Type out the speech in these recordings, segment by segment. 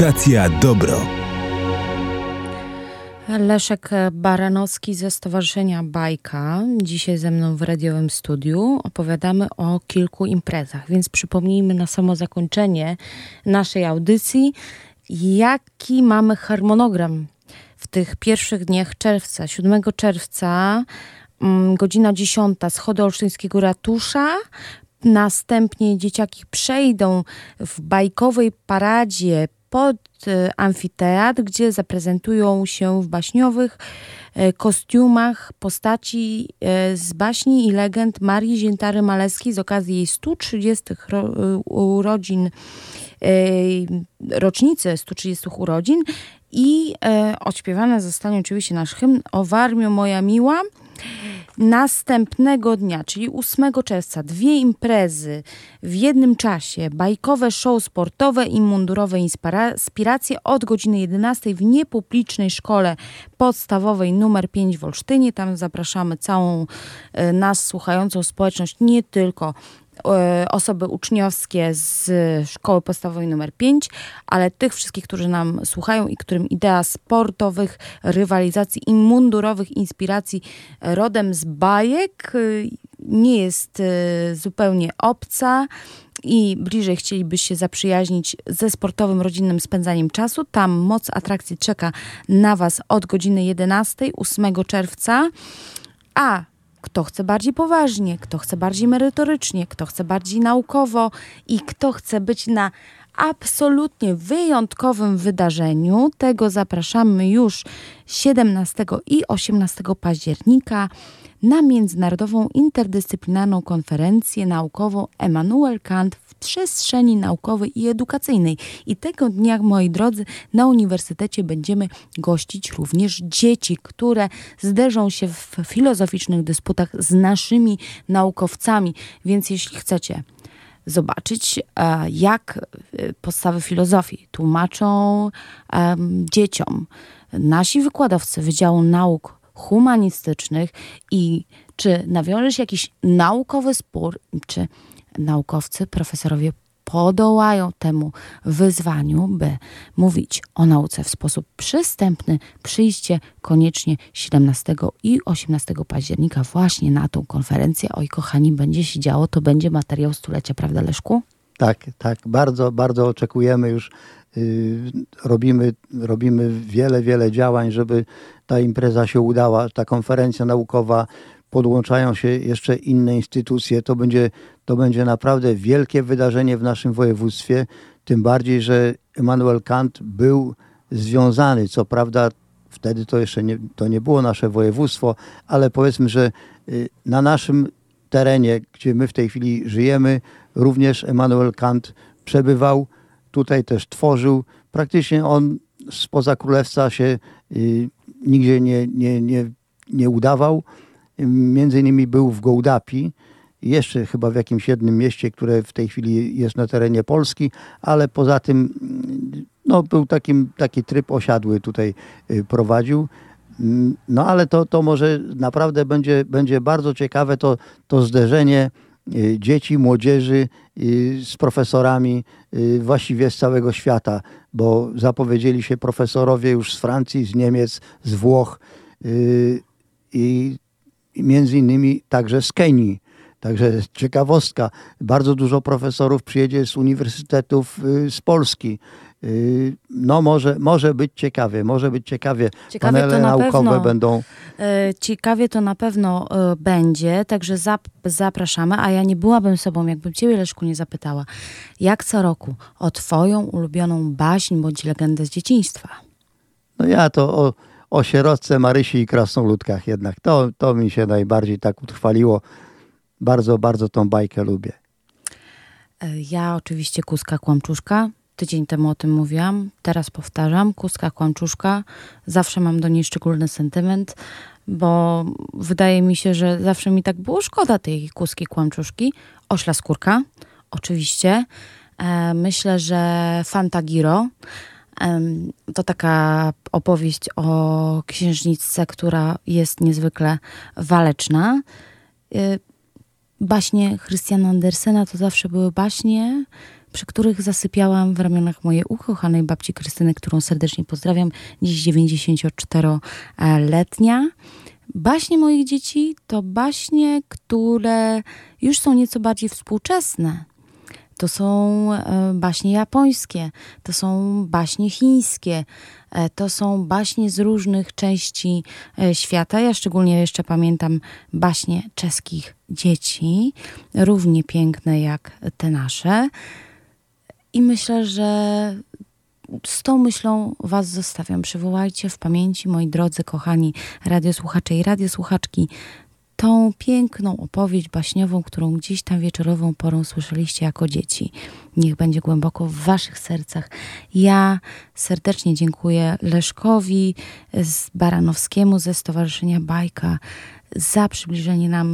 Stacja Dobro. Leszek Baranowski ze Stowarzyszenia Bajka. Dzisiaj ze mną w radiowym studiu opowiadamy o kilku imprezach, więc przypomnijmy na samo zakończenie naszej audycji, jaki mamy harmonogram w tych pierwszych dniach czerwca. 7 czerwca, godzina 10, schody Olsztyńskiego Ratusza. Następnie dzieciaki przejdą w bajkowej paradzie pod amfiteatr, gdzie zaprezentują się w baśniowych kostiumach postaci z baśni i legend Marii Ziętary-Maleskiej z okazji jej 130 urodzin, rocznicy 130 urodzin i odśpiewany zostanie oczywiście nasz hymn O Warmio moja miła. Następnego dnia, czyli 8 czerwca, 2 imprezy w jednym czasie, bajkowe show sportowe i mundurowe inspiracje od godziny 11 w niepublicznej szkole podstawowej nr 5 w Olsztynie. Tam zapraszamy całą nas słuchającą społeczność, nie tylko osoby uczniowskie z szkoły podstawowej nr 5, ale tych wszystkich, którzy nam słuchają i którym idea sportowych rywalizacji i mundurowych inspiracji rodem z bajek nie jest zupełnie obca i bliżej chcieliby się zaprzyjaźnić ze sportowym, rodzinnym spędzaniem czasu. Tam moc atrakcji czeka na Was od godziny 11, 8 czerwca, a kto chce bardziej poważnie, kto chce bardziej merytorycznie, kto chce bardziej naukowo i kto chce być na absolutnie wyjątkowym wydarzeniu, tego zapraszamy już 17 i 18 października na Międzynarodową Interdyscyplinarną Konferencję Naukową Immanuel Kant w przestrzeni naukowej i edukacyjnej. I tego dnia, moi drodzy, na uniwersytecie będziemy gościć również dzieci, które zderzą się w filozoficznych dysputach z naszymi naukowcami. Więc jeśli chcecie zobaczyć, jak podstawy filozofii tłumaczą dzieciom nasi wykładowcy Wydziału Nauk Humanistycznych i czy nawiąże się jakiś naukowy spór, czy naukowcy, profesorowie podołają temu wyzwaniu, by mówić o nauce w sposób przystępny, przyjście koniecznie 17 i 18 października właśnie na tą konferencję. Oj, kochani, będzie się działo, to będzie materiał stulecia, prawda, Leszku? Tak, bardzo, bardzo oczekujemy już. Robimy wiele działań, żeby ta impreza się udała, ta konferencja naukowa. Podłączają się jeszcze inne instytucje. To będzie naprawdę wielkie wydarzenie w naszym województwie. Tym bardziej, że Immanuel Kant był związany. Co prawda wtedy to jeszcze nie było nasze województwo, ale powiedzmy, że na naszym terenie, gdzie my w tej chwili żyjemy, również Immanuel Kant przebywał. Tutaj też tworzył. Praktycznie on spoza królestwa się nigdzie nie udawał. Między innymi był w Gołdapi, jeszcze chyba w jakimś jednym mieście, które w tej chwili jest na terenie Polski, ale poza tym był taki tryb osiadły tutaj prowadził. No ale to może naprawdę będzie bardzo ciekawe to zderzenie dzieci, młodzieży z profesorami właściwie z całego świata, bo zapowiedzieli się profesorowie już z Francji, z Niemiec, z Włoch i między innymi także z Kenii. Także ciekawostka, bardzo dużo profesorów przyjedzie z uniwersytetów z Polski. No może być ciekawie. Panele naukowe będą. Ciekawie to na pewno będzie, także zapraszamy, a ja nie byłabym sobą, jakbym ciebie, Leszku, nie zapytała, jak co roku o twoją ulubioną baśń bądź legendę z dzieciństwa. No ja to o sierotce Marysi i krasnoludkach jednak. To mi się najbardziej tak utrwaliło. Bardzo, bardzo tą bajkę lubię. Ja oczywiście Kózka Kłamczuszka. Tydzień temu o tym mówiłam. Teraz powtarzam. Kózka Kłamczuszka. Zawsze mam do niej szczególny sentyment, bo wydaje mi się, że zawsze mi tak było szkoda tej Kózki Kłamczuszki. Ośla Skórka. Oczywiście. Myślę, że Fantagiro. To taka opowieść o księżniczce, która jest niezwykle waleczna. Baśnie Christiana Andersena to zawsze były baśnie przy których zasypiałam w ramionach mojej ukochanej babci Krystyny, którą serdecznie pozdrawiam, dziś 94-letnia. Baśnie moich dzieci to baśnie, które już są nieco bardziej współczesne. To są baśnie japońskie, to są baśnie chińskie, to są baśnie z różnych części świata. Ja szczególnie jeszcze pamiętam baśnie czeskich dzieci, równie piękne jak te nasze. I myślę, że z tą myślą was zostawiam. Przywołajcie w pamięci, moi drodzy, kochani radiosłuchacze i radiosłuchaczki, tą piękną opowieść baśniową, którą gdzieś tam wieczorową porą słyszeliście jako dzieci. Niech będzie głęboko w waszych sercach. Ja serdecznie dziękuję Leszkowi Baranowskiemu ze Stowarzyszenia Bajka za przybliżenie nam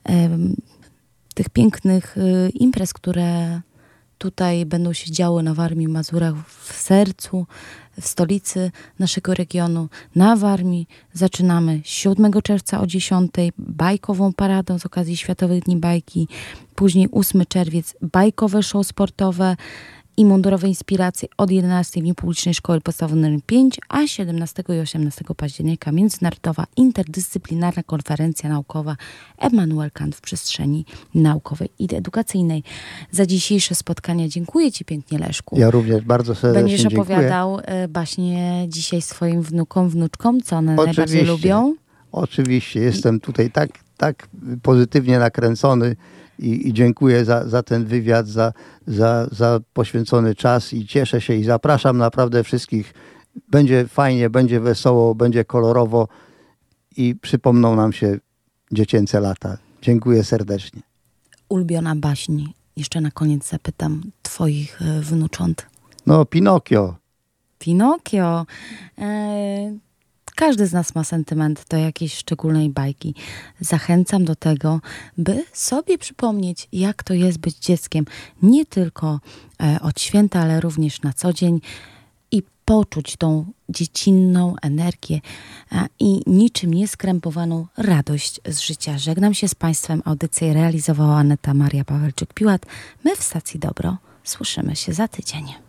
tych pięknych imprez, które tutaj będą się działy na Warmii, Mazurach, w sercu, w stolicy naszego regionu. Na Warmii zaczynamy 7 czerwca o 10 bajkową paradą z okazji Światowych Dni Bajki. Później 8 czerwiec bajkowe show sportowe i mundurowe inspiracje od 11 w Niepublicznej Szkoły Podstawowej nr 5, a 17 i 18 października międzynarodowa interdyscyplinarna konferencja naukowa Emanuel Kant w przestrzeni naukowej i edukacyjnej. Za dzisiejsze spotkania dziękuję ci pięknie, Leszku. Ja również bardzo serdecznie Będziesz dziękuję. opowiadał baśnie dzisiaj swoim wnukom, wnuczkom, co one najbardziej lubią? Oczywiście, jestem tutaj tak pozytywnie nakręcony i dziękuję za ten wywiad, za poświęcony czas i cieszę się i zapraszam naprawdę wszystkich. Będzie fajnie, będzie wesoło, będzie kolorowo i przypomną nam się dziecięce lata. Dziękuję serdecznie. Ulubiona baśń, jeszcze na koniec zapytam twoich wnucząt. No, Pinokio. Pinokio. Każdy z nas ma sentyment do jakiejś szczególnej bajki. Zachęcam do tego, by sobie przypomnieć, jak to jest być dzieckiem. Nie tylko od święta, ale również na co dzień i poczuć tą dziecinną energię i niczym nieskrępowaną radość z życia. Żegnam się z Państwem. Audycję realizowała Aneta Maria Pawelczyk-Piłat. My w Stacji Dobro słyszymy się za tydzień.